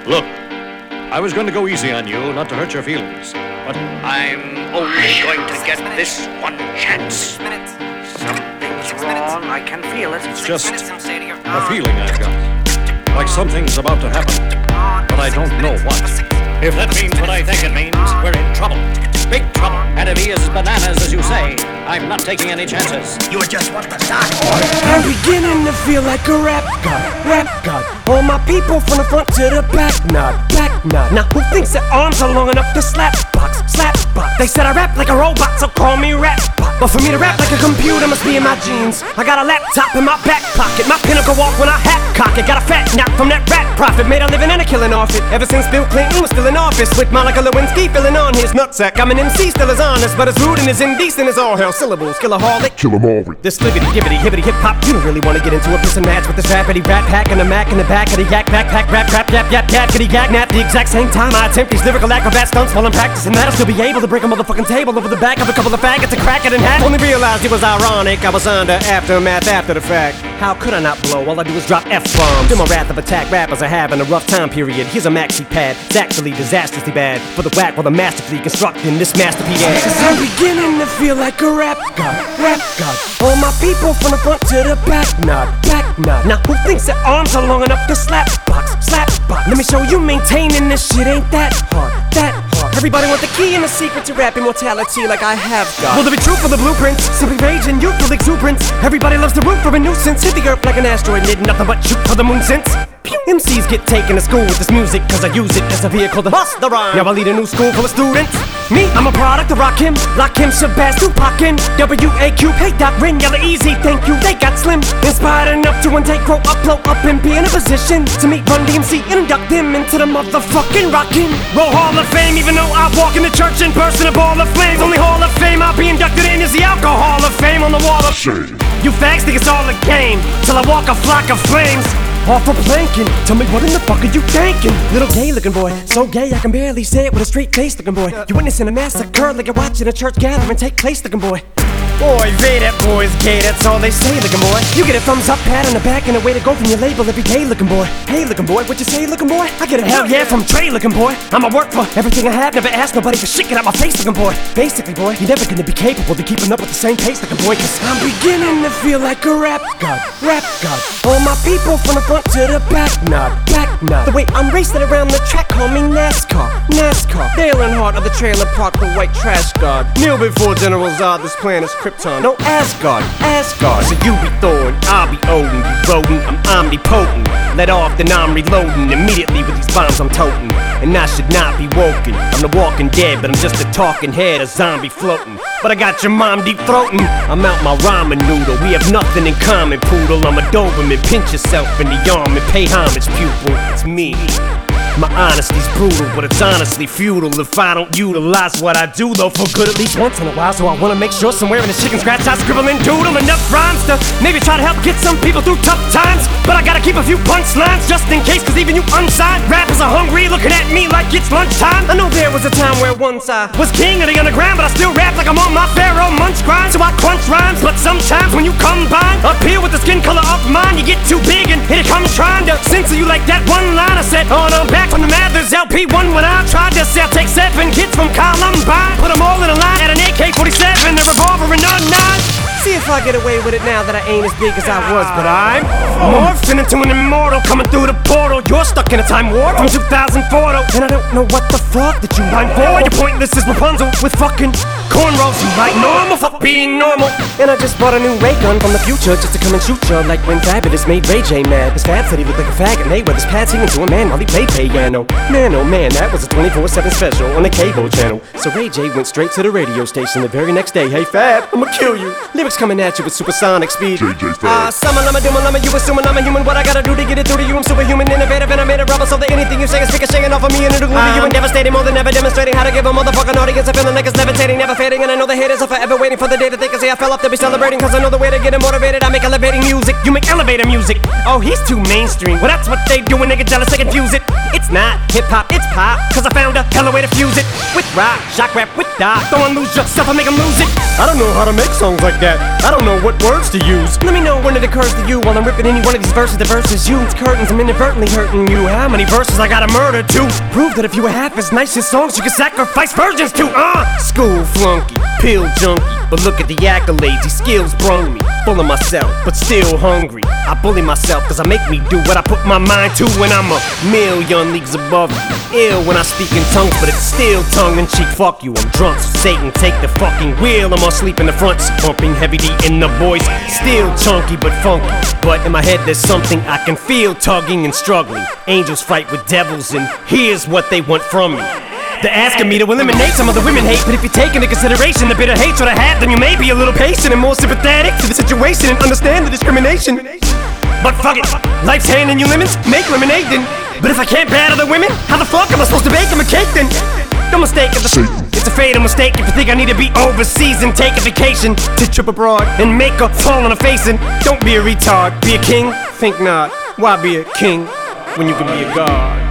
Look, I was going to go easy on you, not to hurt your feelings, but I'm only going to get this one chance. Something's wrong, I can feel it. It's just a feeling I've got. Like something's about to happen, but I don't know what. If that means what I think it means, we're in trouble. Big trouble. And if he is as bananas as you say, I'm not taking any chances. You just want to start. I'm beginning to feel like a rap god. All my people from the front to the back nod. Now who thinks their arms are long enough to slap box? They said I rap like a robot, so call me rap bot. But for me to rap like a computer must be in my genes. I got a laptop in my back pocket, my pinnacle walk when I hat cock it. Got a fat nap from that rat profit, made a living and a killing off it. Ever since Bill Clinton was still in office, with Monica Lewinsky filling on his nutsack. I'm an MC, still as honest, but as rude and as indecent as all hell. Syllables, killaholic, Kill 'em all with this flippity, gibbity, hibbity, hip hop. You don't really wanna get into a piss and match with this rappity rap pack and a Mac in the back of the yak backpack, rap, yap, kitty gag, nap. The exact same time I attempt these lyrical acrobat stunts while I'm practicing that, I'll still be able to break a motherfucking table over the back of a couple of faggots and crack it in half. Only realized it was ironic, I was under aftermath after the fact. How could I not blow? All I do is drop F-bombs. Feel my wrath of attack, rappers are having a rough time period. Here's a maxi pad, it's actually disastrously bad for the whack while the masterfully constructing this masterpiece. Cause I'm beginning to feel like a rap god. All my people from the front to the back nod. Now who thinks their arms are long enough to slap box? Let me show you maintaining this shit ain't that hard. Everybody want the key and the secret to rap immortality like I have got. Will there be truth for the blueprints? Simply rage and youthful exuberance. Everybody loves the root for a nuisance. Hit the earth like an asteroid, need nothing but shoot for the moon since. MCs get taken to school with this music, cause I use it as a vehicle to bust the rhyme. Now I lead a new school full of students. Me, I'm a product of Rakim, Lakim, Shabazz, Tupac-in, W-A-Q, hey Doc, Rin, Yella Easy, thank you, they got slim. Inspired enough to one day grow up, blow up, and be in a position to meet Run DMC and induct them into the motherfucking Rockin' Roll Hall of Fame. Even though I walk in the church in person, a ball of flames. Only Hall of Fame I'll be inducted in is the Alcohol of Fame on the wall of shame. You fags think it's all a game, till I walk a flock of flames. Off a planking, tell me what in the fuck are you thinking? Little gay looking boy, so gay I can barely say it with a straight face looking boy. You witnessing a massacre like you're watching a church gathering take place looking boy. Boy, they that boy's gay, that's all they say looking boy. You get a thumbs up, pat on the back, and a way to go from your label every day looking boy. Hey looking boy, what you say looking boy? I get a hell yeah from Trey looking boy. I'ma work for everything I have, never ask nobody for shit, get out my face looking boy. Basically boy, you're never gonna be capable of keeping up with the same pace looking boy, cause I'm beginning to feel like a rap god. All my people from the front to the back nod. The way I'm racing around the track, call me NASCAR. Dale Earnhardt of the trailer park, the white trash god. Kneel before General Zod, this planet's Krypton. No Asgard. So you be Thor and I'll be Odin. You rodent, I'm omnipotent. Let off, then I'm reloading. Immediately with these bombs I'm toting. And I should not be woken. I'm the walking dead, but I'm just a talking head, a zombie floating. But I got your mom deep throating. I'm out my ramen noodle. We have nothing in common, poodle. I'm a Doberman. Pinch yourself in the arm and pay homage, pupil. It's me. My honesty's brutal, but it's honestly futile if I don't utilize what I do, though, for good at least once in a while. So I wanna make sure somewhere in the chicken scratch I scribble and doodle enough rhymes to maybe try to help get some people through tough times. But I gotta keep a few punchlines just in case, cause even you unsigned rappers are hungry, looking at me like it's lunchtime. I know there was a time where once I was king of the underground, but I still rap like I'm on my Pharaoh Munch grind. So I crunch rhymes, but sometimes when you combine up here with the skin color of mine, you get too big and here it comes trying to censor you like that one line I said on I'm back from the Mathers LP1 when I tried to sell. Take 7 kids from Columbine, put them all in a line at an AK-47, a revolver and a 9. See if I get away with it now that I ain't as big as I was, but I'm morphing into an immortal coming through the portal. You're stuck in a time warp from 2004 though, and I don't know what the fuck that you rhyme for. You're pointless as Rapunzel with fucking cornrows. You like normal, fuck being normal. And I just bought a new ray gun from the future just to come and shoot you like when Fabulous made Ray J mad. His Fab said he looked like a faggot, and with his pads singing to a man while he played piano. Man, oh man, that was a 24/7 special on the cable channel. So Ray J went straight to the radio station the very next day. Hey Fab, I'ma kill you. Lyrics coming at you with supersonic speed. Summer, lama, doom, lama, you assuming I'm a human. What I gotta do to get it through to you? I'm superhuman, innovative, and I made a rubber so that anything you say is ricocheting off of me and it'll glue to you and devastating more than ever, demonstrating how to give a motherfucking audience a feeling like it's levitating, never fading. And I know the haters are forever waiting for the day that they can say I fell off to be celebrating, cause I know the way to get them motivated. I make elevating music, you make elevator music. Oh, he's too mainstream. Well, that's what they do when they get jealous, they confuse it. It's not hip-hop, it's pop, cause I found a hella way to fuse it with rock, shock rap, with dot. Don't wanna lose yourself, I make them lose it. I don't know how to make songs like that. I don't know what words to use. Let me know when it occurs to you while I'm ripping any one of these verses. The verses you, it's curtains, I'm inadvertently hurting you. How many verses I gotta murder to prove that if you were half as nice as songs you could sacrifice virgins to? School flunky, pill junkie, but look at the accolades, these skills brung me. Full of myself, but still hungry. I bully myself cause I make me do what I put my mind to when I'm a million leagues above you. Ill when I speak in tongues, but it's still tongue-in-cheek. Fuck you, I'm drunk, so Satan take the fucking wheel. I'm asleep in the front seat, bumping heavy D in the voice. Still chunky but funky, but in my head there's something I can feel tugging and struggling. Angels fight with devils and here's what they want from me. They're asking me to eliminate some of the women hate, but if you take into consideration the bitter hatred I have, then you may be a little patient and more sympathetic to the situation and understand the discrimination. But fuck it, life's handing you lemons, make lemonade then. But if I can't battle the women, how the fuck am I supposed to bake them a cake then? Don't mistake it, it's a fatal mistake if you think I need to be overseas and take a vacation to trip abroad and make a fall on a face. And don't be a retard, be a king, think not. Why be a king when you can be a god?